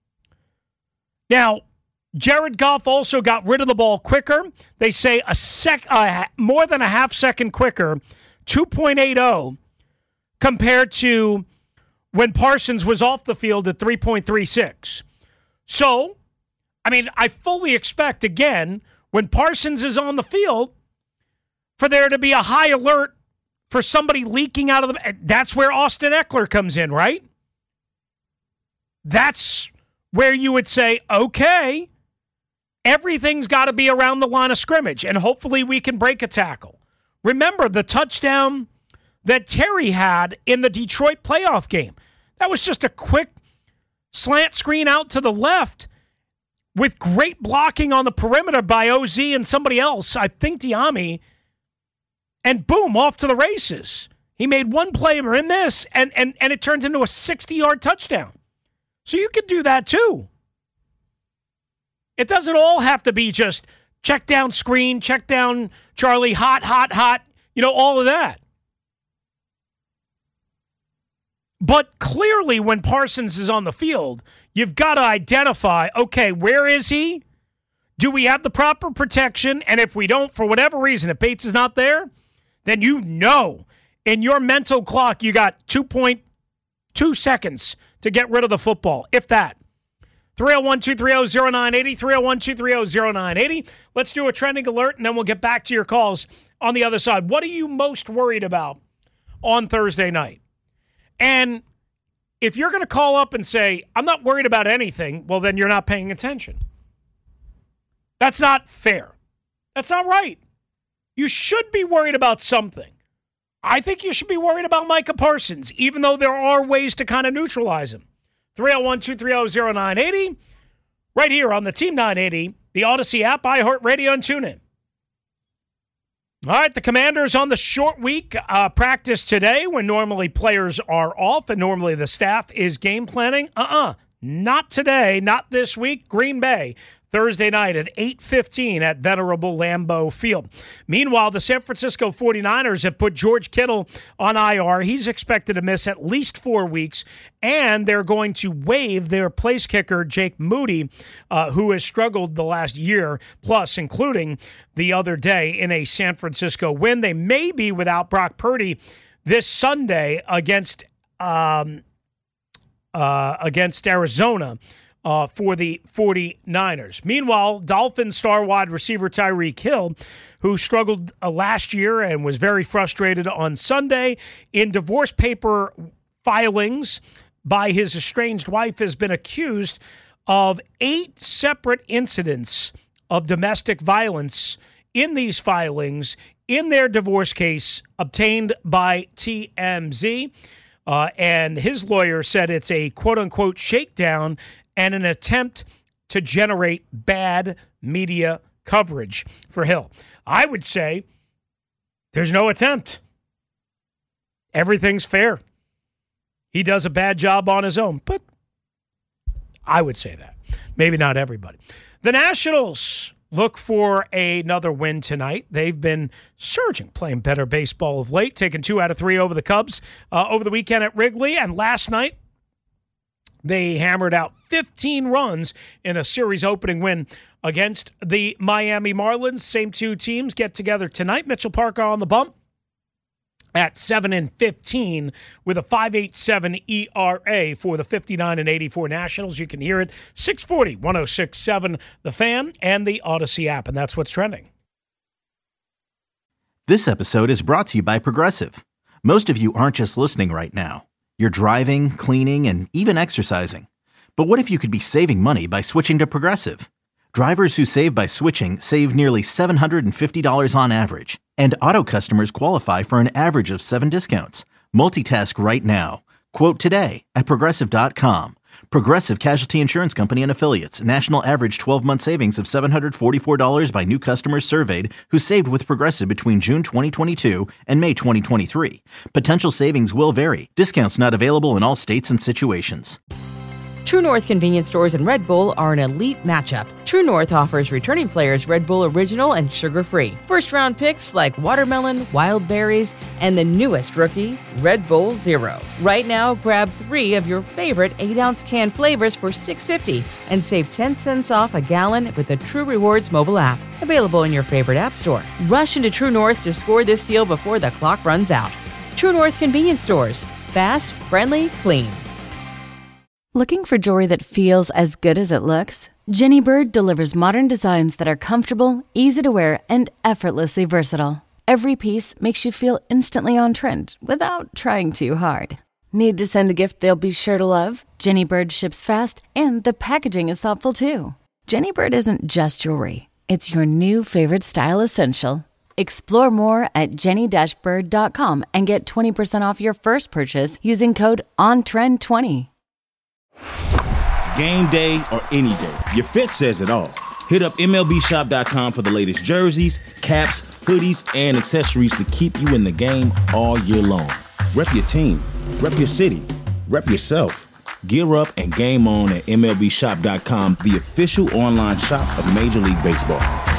D: Now, Jared Goff also got rid of the ball quicker. They say more than a half second quicker, 2.80, compared to when Parsons was off the field at 3.36. So, I fully expect, again, when Parsons is on the field, for there to be a high alert for somebody leaking out of the... That's where Austin Eckler comes in, right? That's where you would say, okay, everything's got to be around the line of scrimmage, and hopefully we can break a tackle. Remember the touchdown that Terry had in the Detroit playoff game. That was just a quick slant screen out to the left with great blocking on the perimeter by OZ and somebody else, I think Diami, and boom, off to the races. He made one play in this, and it turns into a 60-yard touchdown. So you could do that too. It doesn't all have to be just check down screen, check down Charlie, hot, all of that. But clearly when Parsons is on the field, you've got to identify, okay, where is he? Do we have the proper protection? And if we don't, for whatever reason, if Bates is not there, then you know in your mental clock you got 2.2 seconds to get rid of the football, if that. 301-230-0980, 301-230-0980. Let's do a trending alert, and then we'll get back to your calls on the other side. What are you most worried about on Thursday night? And if you're going to call up and say, I'm not worried about anything, well, then you're not paying attention. That's not fair. That's not right. You should be worried about something. I think you should be worried about Micah Parsons, even though there are ways to kind of neutralize him. 301-230-0980, right here on the Team 980, the Odyssey app, iHeartRadio, and TuneIn. All right, the Commanders on the short week practice today when normally players are off and normally the staff is game planning. Not today, not this week. Green Bay, Thursday night at 8:15 at venerable Lambeau Field. Meanwhile, the San Francisco 49ers have put George Kittle on IR. He's expected to miss at least 4 weeks, and they're going to waive their place kicker, Jake Moody, who has struggled the last year, plus including the other day in a San Francisco win. They may be without Brock Purdy this Sunday against Arizona for the 49ers. Meanwhile, Dolphins star wide receiver Tyreek Hill, who struggled last year and was very frustrated on Sunday in divorce paper filings by his estranged wife, has been accused of 8 separate incidents of domestic violence in these filings in their divorce case obtained by TMZ. And his lawyer said it's a quote-unquote shakedown and an attempt to generate bad media coverage for Hill. I would say there's no attempt. Everything's fair. He does a bad job on his own, but I would say that. Maybe not everybody. The Nationals look for another win tonight. They've been surging, playing better baseball of late, taking 2 out of 3 over the Cubs over the weekend at Wrigley. And last night, they hammered out 15 runs in a series opening win against the Miami Marlins. Same 2 teams get together tonight. Mitchell Parker on the bump at 7-15 with a 5.87 ERA for the 59-84 Nationals. You can hear it 640, 106.7 The Fan and the Odyssey app, and that's what's trending.
A: This episode is brought to you by Progressive. Most of you aren't just listening right now. You're driving, cleaning, and even exercising. But what if you could be saving money by switching to Progressive? Drivers who save by switching save nearly $750 on average. And auto customers qualify for an average of 7 discounts. Multitask right now. Quote today at Progressive.com. Progressive Casualty Insurance Company and Affiliates. National average 12-month savings of $744 by new customers surveyed who saved with Progressive between June 2022 and May 2023. Potential savings will vary. Discounts not available in all states and situations.
B: True North convenience stores and Red Bull are an elite matchup. True North offers returning players Red Bull Original and sugar-free. First-round picks like watermelon, wild berries, and the newest rookie, Red Bull Zero. Right now, grab 3 of your favorite 8-ounce can flavors for $6.50 and save 10 cents off a gallon with the True Rewards mobile app. Available in your favorite app store. Rush into True North to score this deal before the clock runs out. True North convenience stores. Fast, friendly, clean.
G: Looking for jewelry that feels as good as it looks? Jenny Bird delivers modern designs that are comfortable, easy to wear, and effortlessly versatile. Every piece makes you feel instantly on trend without trying too hard. Need to send a gift they'll be sure to love? Jenny Bird ships fast, and the packaging is thoughtful too. Jenny Bird isn't just jewelry. It's your new favorite style essential. Explore more at jenny-bird.com and get 20% off your first purchase using code ONTREND20.
C: Game day or any day, your fit says it all. Hit up MLBshop.com for the latest jerseys, caps, hoodies, and accessories to keep you in the game all year long. Rep your team, rep your city, rep yourself. Gear up and game on at MLBshop.com, the official online shop of Major League Baseball.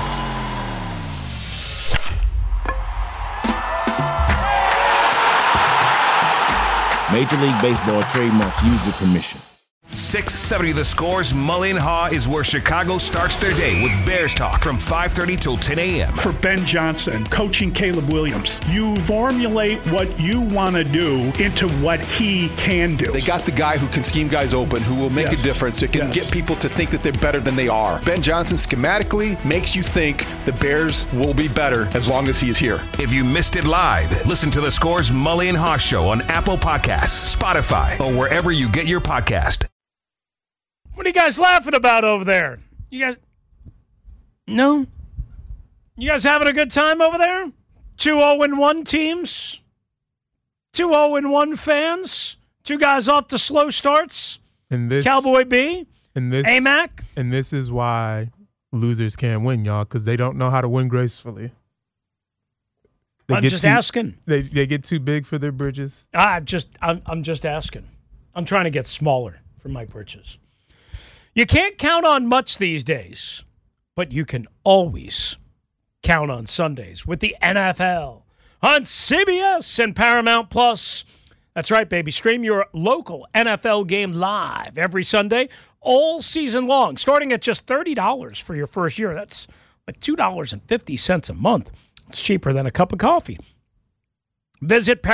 C: Major League Baseball trademark used with permission.
H: 670 The Score's Mully and Haw is where Chicago starts their day with Bears talk from 5:30 till 10 a.m.
I: For Ben Johnson, coaching Caleb Williams, you formulate what you want to do into what he can do.
J: They got the guy who can scheme guys open, who will make a difference. It can get people to think that they're better than they are. Ben Johnson schematically makes you think the Bears will be better as long as he is here.
H: If you missed it live, listen to The Score's Mully and Haw Show on Apple Podcasts, Spotify, or wherever you get your podcast.
D: What are you guys laughing about over there? You guys... No? You guys having a good time over there? 2-0-1 teams? 2-0-1 fans? 2 guys off to slow starts?
K: And this,
D: Cowboy B?
K: And this,
D: AMAC?
K: And this is why losers can't win, y'all, because they don't know how to win gracefully.
D: I'm just asking.
K: They get too big for their bridges.
D: I'm just asking. I'm trying to get smaller for my britches. You can't count on much these days, but you can always count on Sundays with the NFL on CBS and Paramount Plus. That's right, baby. Stream your local NFL game live every Sunday, all season long, starting at just $30 for your first year. That's like $2.50 a month. It's cheaper than a cup of coffee. Visit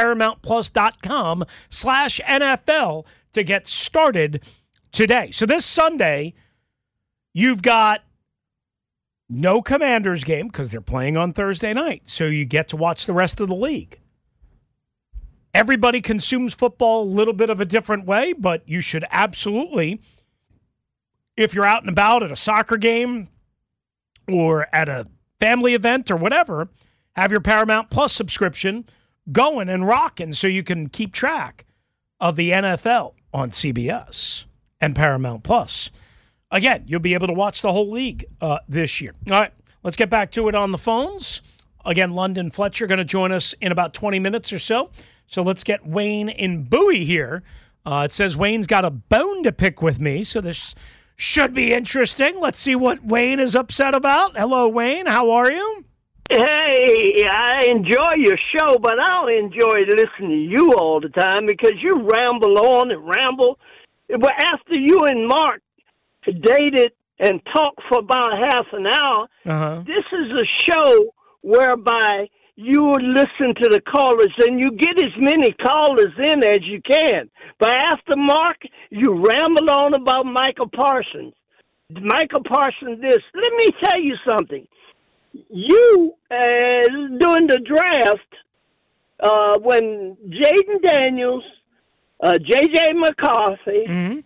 D: ParamountPlus.com/NFL to get started today. So this Sunday, you've got no Commanders game because they're playing on Thursday night. So you get to watch the rest of the league. Everybody consumes football a little bit of a different way, but you should absolutely, if you're out and about at a soccer game or at a family event or whatever, have your Paramount Plus subscription going and rocking so you can keep track of the NFL on CBS and Paramount Plus. Again, you'll be able to watch the whole league this year. All right, let's get back to it on the phones. Again, London Fletcher going to join us in about 20 minutes or so. So let's get Wayne in Bowie here. It says Wayne's got a bone to pick with me, so this should be interesting. Let's see what Wayne is upset about. Hello, Wayne. How are you?
L: Hey, I enjoy your show, but I don't enjoy listening to you all the time because you ramble on and ramble. But after you and Mark dated and talked for about half an hour, this is a show whereby you listen to the callers and you get as many callers in as you can. But after Mark, you ramble on about Michael Parsons. Michael Parsons this. Let me tell you something. You, during the draft, when Jaden Daniels, J.J. McCarthy, and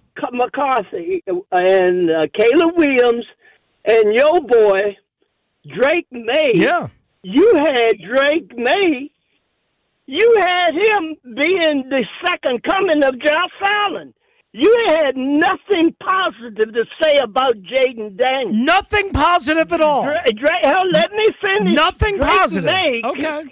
L: Caleb Williams, and your boy, Drake May.
D: Yeah.
L: You had Drake May. You had him being the second coming of Josh Allen. You had nothing positive to say about Jaden Daniels.
D: Nothing positive at all.
L: Let me finish.
D: Nothing positive.
L: Okay.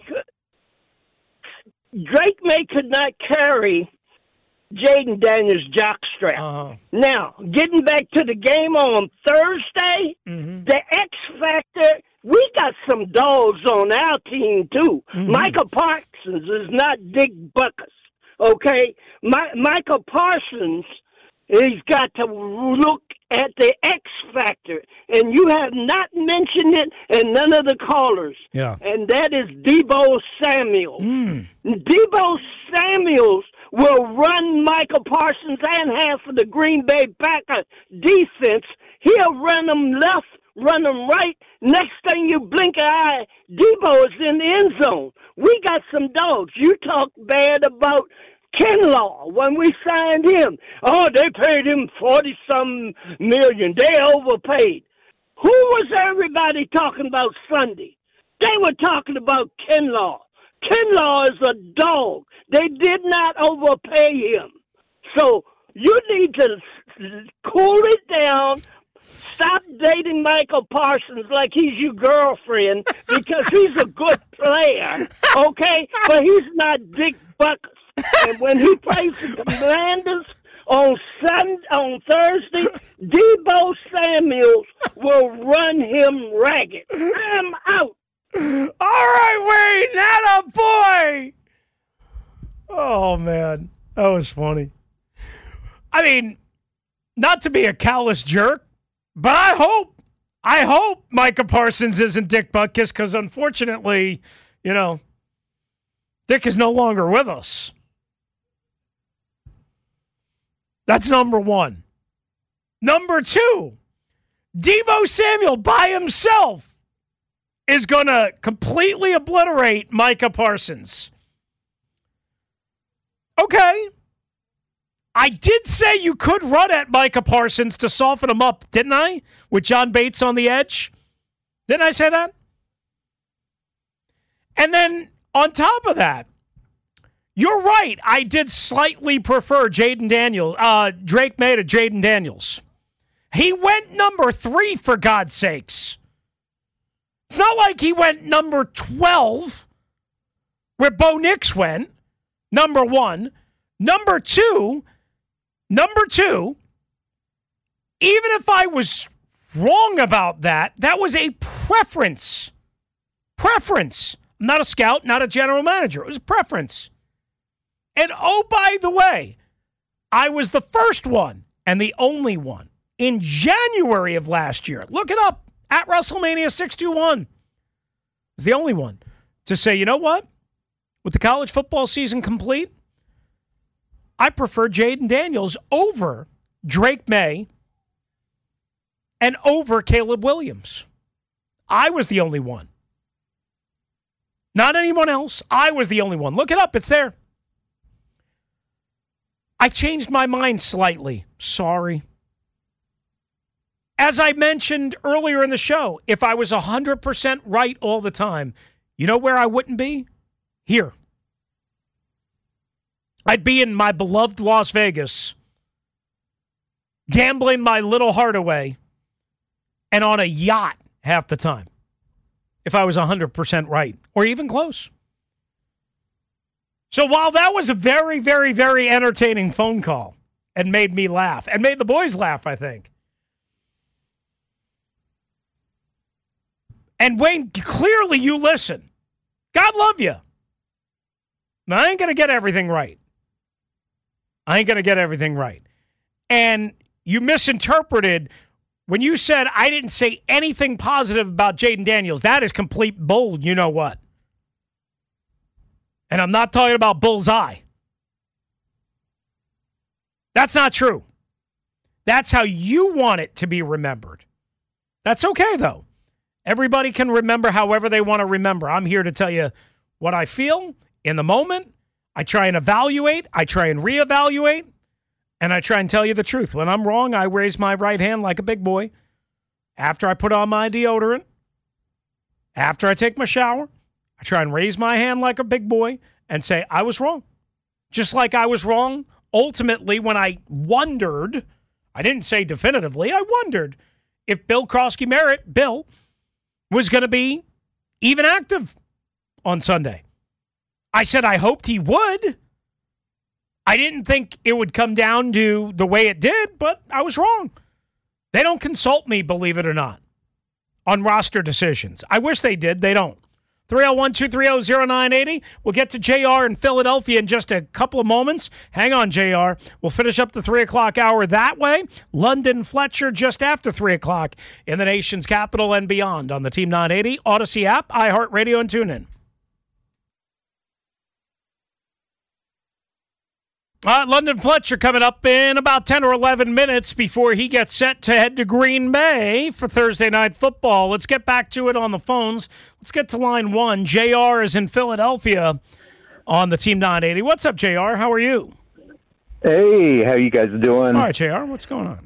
L: Drake May could not carry Jaden Daniels' jockstrap. Now, getting back to the game on Thursday, the X Factor, we got some dogs on our team, too. Michael Parsons is not Dick Butkus, okay? Michael Parsons, he's got to look at the X Factor, and you have not mentioned it, and none of the callers.
D: Yeah.
L: And that is Deebo Samuel. Deebo Samuels will run Michael Parsons and half of the Green Bay Packers defense. He'll run them left, run them right. Next thing you blink an eye, Deebo is in the end zone. We got some dogs. You talk bad about Kinlaw when we signed him. Oh, they paid him 40-some million. They overpaid. Who was everybody talking about Sunday? They were talking about Kinlaw. Kinlaw is a dog. They did not overpay him. So you need to cool it down. Stop dating Michael Parsons like he's your girlfriend because he's a good player, okay? But he's not Dick Butkus. And when he plays the Commanders on Thursday, Deebo Samuels will run him ragged. I'm out.
D: All right, Wayne, that a boy. Oh, man, that was funny. I mean, not to be a callous jerk, but I hope Micah Parsons isn't Dick Butkus because, unfortunately, Dick is no longer with us. That's number one. Number two, Deebo Samuel by himself is going to completely obliterate Micah Parsons. Okay. I did say you could run at Micah Parsons to soften him up, didn't I? With John Bates on the edge. Didn't I say that? And then on top of that, you're right. I did slightly prefer Drake May to Jaden Daniels. He went number 3, for God's sakes. It's not like he went number 12, where Bo Nix went, number 1. Number two, even if I was wrong about that, that was a preference. Preference. I'm not a scout, not a general manager. It was a preference. And oh, by the way, I was the first one and the only one in January of last year. Look it up at WrestleMania 621. I was the only one to say, you know what? With the college football season complete, I prefer Jaden Daniels over Drake May and over Caleb Williams. I was the only one. Not anyone else. I was the only one. Look it up. It's there. I changed my mind slightly. Sorry. As I mentioned earlier in the show, if I was 100% right all the time, you know where I wouldn't be? Here. I'd be in my beloved Las Vegas, gambling my little heart away, and on a yacht half the time, if I was 100% right, or even close. So while that was a very, very, very entertaining phone call and made me laugh, and made the boys laugh, I think. And Wayne, clearly you listen. God love you. I ain't going to get everything right. And you misinterpreted when you said I didn't say anything positive about Jaden Daniels. That is complete bull, you know what. And I'm not talking about bullseye. That's not true. That's how you want it to be remembered. That's okay, though. Everybody can remember however they want to remember. I'm here to tell you what I feel in the moment. I try and evaluate. I try and reevaluate. And I try and tell you the truth. When I'm wrong, I raise my right hand like a big boy. After I put on my deodorant, after I take my shower, I try and raise my hand like a big boy and say, I was wrong. Just like I was wrong ultimately when I wondered, I didn't say definitively, I wondered if Bill Krosky-Merritt, Bill, was going to be even active on Sunday. I said I hoped he would. I didn't think it would come down to the way it did, but I was wrong. They don't consult me, believe it or not, on roster decisions. I wish they did. They don't. 301-230-0980. We'll get to JR in Philadelphia in just a couple of moments. Hang on, JR. We'll finish up the 3 o'clock hour that way. London Fletcher just after 3 o'clock in the nation's capital and beyond on the Team 980, Odyssey app, iHeartRadio, and TuneIn. London Fletcher coming up in about 10 or 11 minutes before he gets set to head to Green Bay for Thursday Night Football. Let's get back to it on the phones. Let's get to line one. JR is in Philadelphia on the Team 980. What's up, JR? How are you?
M: Hey, how you guys doing?
D: All right, JR, what's going on?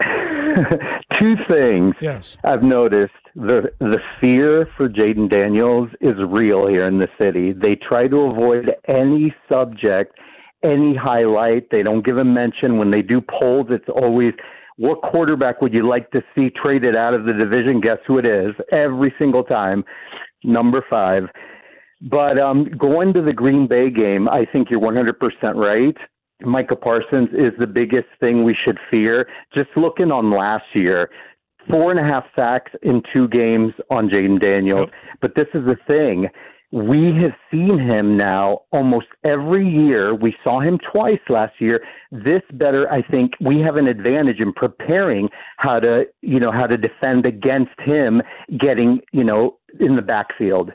M: Two things.
D: Yes.
M: I've noticed. The fear for Jaden Daniels is real here in the city. They try to avoid any subject, any highlight. They don't give a mention. When they do polls, it's always, what quarterback would you like to see traded out of the division? Guess who it is? Every single time, number 5. But going to the Green Bay game, I think you're 100% right. Micah Parsons is the biggest thing we should fear. Just looking on last year, 4.5 sacks in 2 games on Jaden Daniels. Yep. But this is the thing. We have seen him now almost every year. We saw him twice last year. This better, I think we have an advantage in preparing how to defend against him getting, in the backfield.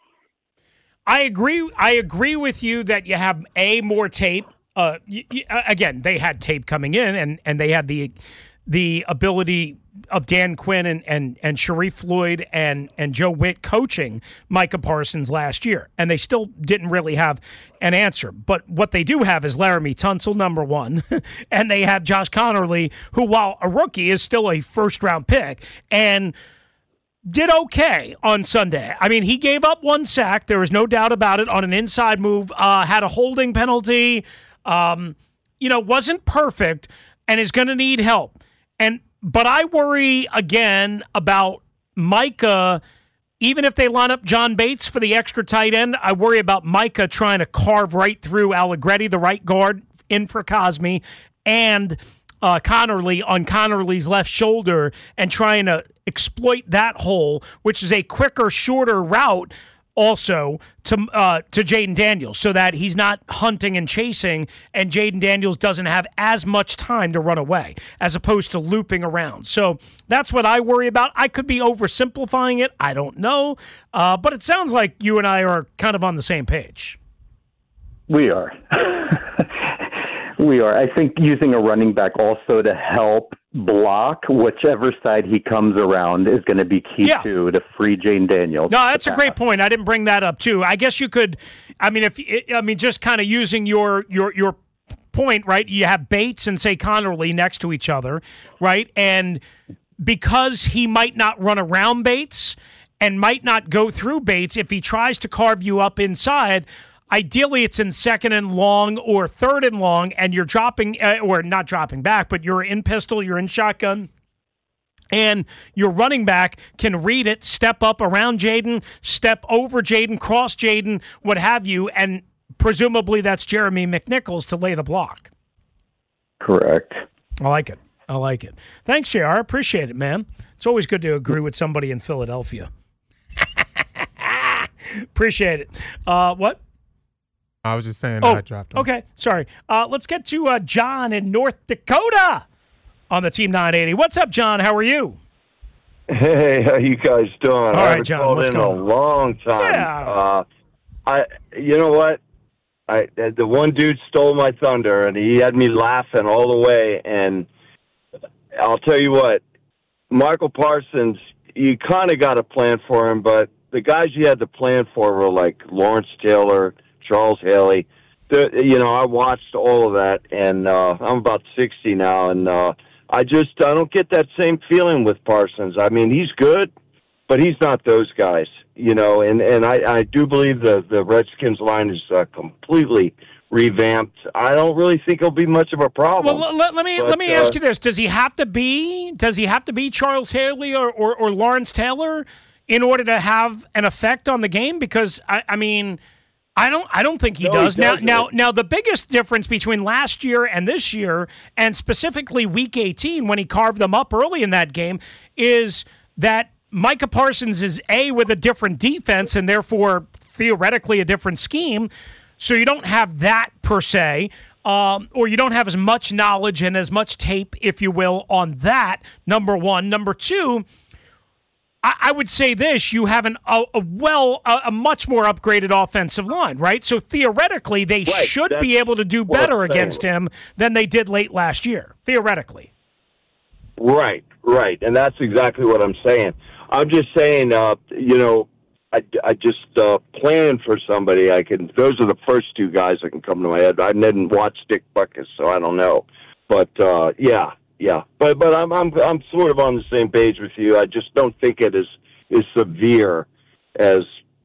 D: I agree with you that you have more tape. Again, they had tape coming in and they had the ability of Dan Quinn and Sharif Floyd and Joe Witt coaching Micah Parsons last year, and they still didn't really have an answer. But what they do have is Laramie Tunsil, number 1, and they have Josh Connerly, who, while a rookie, is still a first-round pick, and did okay on Sunday. I mean, he gave up 1 sack. There was no doubt about it on an inside move, had a holding penalty, wasn't perfect, and is going to need help. But I worry, again, about Micah. Even if they line up John Bates for the extra tight end, I worry about Micah trying to carve right through Allegretti, the right guard, in for Cosme, and Connerly on Connerly's left shoulder, and trying to exploit that hole, which is a quicker, shorter route also to Jaden Daniels, so that he's not hunting and chasing, and Jaden Daniels doesn't have as much time to run away as opposed to looping around. So that's what I worry about. I could be oversimplifying it. I don't know. But it sounds like you and I are kind of on the same page.
M: We are. We are. I think using a running back also to help block whichever side he comes around is going to be key to free Jaden Daniels.
D: No, that's a great point. I didn't bring that up too. I guess you could. Just kind of using your point, right? You have Bates and say Connerly next to each other, right? And because he might not run around Bates and might not go through Bates, if he tries to carve you up inside, ideally, it's in 2nd and long or 3rd and long, and you're dropping, or not dropping back, but you're in pistol, you're in shotgun, and your running back can read it, step up around Jaden, step over Jaden, cross Jaden, what have you, and presumably that's Jeremy McNichols to lay the block.
M: Correct.
D: I like it. Thanks, JR. I appreciate it, man. It's always good to agree with somebody in Philadelphia. Appreciate it. What?
K: I was just saying I dropped him.
D: Okay, sorry. Let's get to John in North Dakota on the Team 980. What's up, John? How are you?
N: Hey, how you guys doing?
D: All right, John.
N: I haven't called in a long time.
D: Yeah.
N: You know what? The one dude stole my thunder, and he had me laughing all the way. And I'll tell you what, Michael Parsons, you kind of got a plan for him, but the guys you had to plan for were like Lawrence Taylor, Charles Haley. I watched all of that, and I'm about 60 now, and I don't get that same feeling with Parsons. I mean, he's good, but he's not those guys, and I do believe the Redskins line is completely revamped. I don't really think it'll be much of a problem.
D: Well, let me ask you this: Does he have to be Charles Haley or Lawrence Taylor in order to have an effect on the game? Because I don't think he does. Now, the biggest difference between last year and this year, and specifically Week 18 when he carved them up early in that game, is that Micah Parsons is with a different defense and therefore theoretically a different scheme. So you don't have that per se, or you don't have as much knowledge and as much tape, if you will, on that, number one. Number two, I would say this, you have a much more upgraded offensive line, right? So theoretically, they should be able to do better against him than they did late last year, theoretically.
N: Right. And that's exactly what I'm saying. I'm just saying, I just plan for somebody. Those are the first two guys that can come to my head. I didn't watch Dick Butkus, so I don't know. But yeah. But I'm sort of on the same page with you. I just don't think it is severe as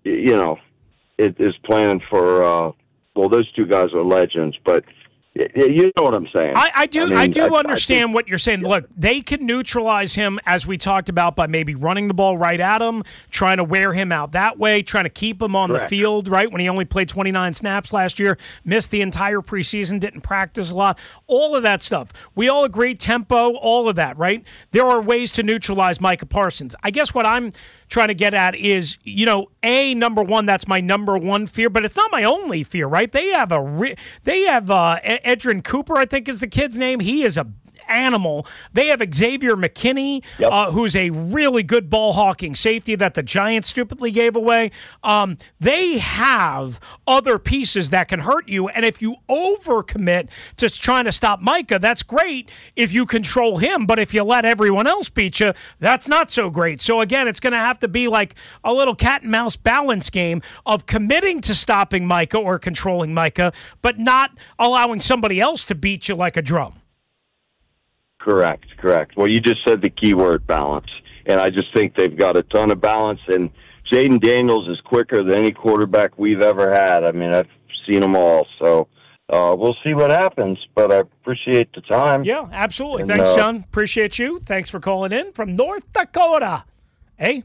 N: it is planned for. Those two guys are legends, but. You know what I'm saying.
D: I do understand what you're saying. Look, they can neutralize him, as we talked about, by maybe running the ball right at him, trying to wear him out that way, trying to keep him on the field, right, when he only played 29 snaps last year, missed the entire preseason, didn't practice a lot, all of that stuff. We all agree, tempo, all of that, right? There are ways to neutralize Micah Parsons. I guess what I'm trying to get at is, number one, that's my number one fear, but it's not my only fear, right? They have Edrin Cooper, I think is the kid's name. He is a animal. They have Xavier McKinney, who's a really good ball-hawking safety that the Giants stupidly gave away. They have other pieces that can hurt you, and if you overcommit to trying to stop Micah, that's great if you control him, but if you let everyone else beat you, that's not so great. So again, it's going to have to be like a little cat-and-mouse balance game of committing to stopping Micah or controlling Micah, but not allowing somebody else to beat you like a drum.
N: Correct. Well, you just said the key word, balance. And I just think they've got a ton of balance. And Jaden Daniels is quicker than any quarterback we've ever had. I mean, I've seen them all. So we'll see what happens. But I appreciate the time.
D: Yeah, absolutely. And, thanks, John. Appreciate you. Thanks for calling in from North Dakota. Hey.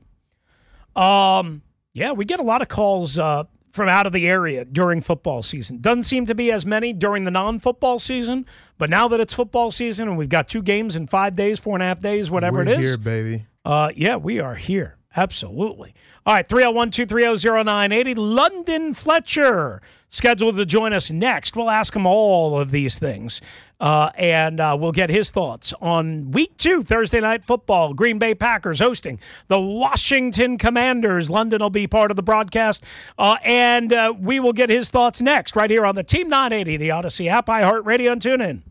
D: We get a lot of calls from out of the area during football season. Doesn't seem to be as many during the non-football season, but now that it's football season and we've got 2 games in 5 days, 4.5 days, whatever it is.
K: We're here, baby.
D: We are here. Absolutely. All right, 301-230-0980. London Fletcher scheduled to join us next. We'll ask him all of these things, and we'll get his thoughts on Week 2, Thursday Night Football. Green Bay Packers hosting the Washington Commanders. London will be part of the broadcast, and we will get his thoughts next right here on the Team 980, the Odyssey app, iHeartRadio, and TuneIn.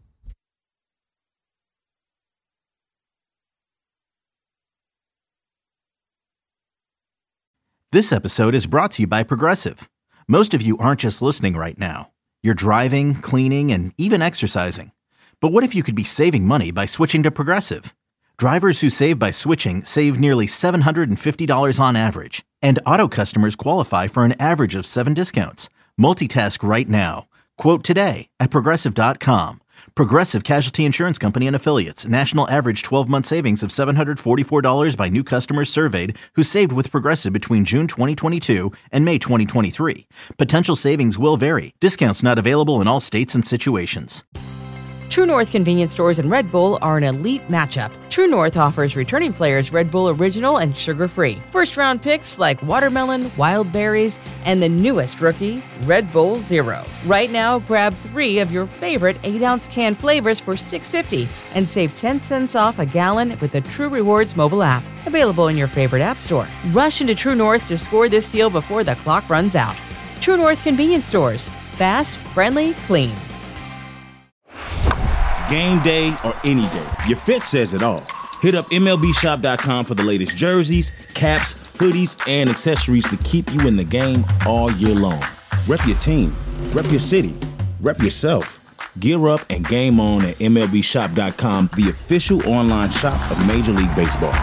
A: This episode is brought to you by Progressive. Most of you aren't just listening right now. You're driving, cleaning, and even exercising. But what if you could be saving money by switching to Progressive? Drivers who save by switching save nearly $750 on average. And auto customers qualify for an average of 7 discounts. Multitask right now. Quote today at Progressive.com. Progressive Casualty Insurance Company and Affiliates. National average 12-month savings of $744 by new customers surveyed who saved with Progressive between June 2022 and May 2023. Potential savings will vary. Discounts not available in all states and situations.
B: True North convenience stores and Red Bull are an elite matchup. True North offers returning players Red Bull Original and sugar-free. First-round picks like watermelon, wild berries, and the newest rookie, Red Bull Zero. Right now, grab 3 of your favorite 8-ounce can flavors for $6.50 and save 10 cents off a gallon with the True Rewards mobile app. Available in your favorite app store. Rush into True North to score this deal before the clock runs out. True North convenience stores. Fast, friendly, clean.
C: Game day or any day, your fit says it all. Hit up MLBshop.com for the latest jerseys, caps, hoodies, and accessories to keep you in the game all year long. Rep your team, rep your city, rep yourself. Gear up and game on at MLBshop.com, the official online shop of Major League Baseball.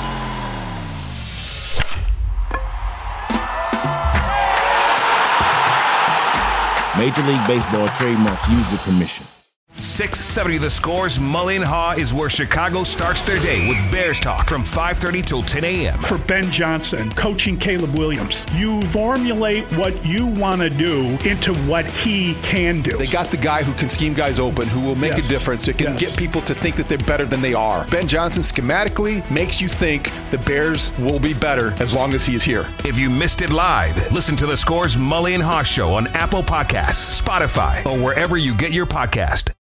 C: Major League Baseball trademark used with permission.
H: 670 The Score's Mully and Haw is where Chicago starts their day with Bears talk from 5:30 till 10 a.m.
I: For Ben Johnson, coaching Caleb Williams, you formulate what you want to do into what he can do.
J: They got the guy who can scheme guys open, who will make a difference. It can get people to think that they're better than they are. Ben Johnson schematically makes you think the Bears will be better as long as he is here.
H: If you missed it live, listen to The Score's Mully and Haw Show on Apple Podcasts, Spotify, or wherever you get your podcast.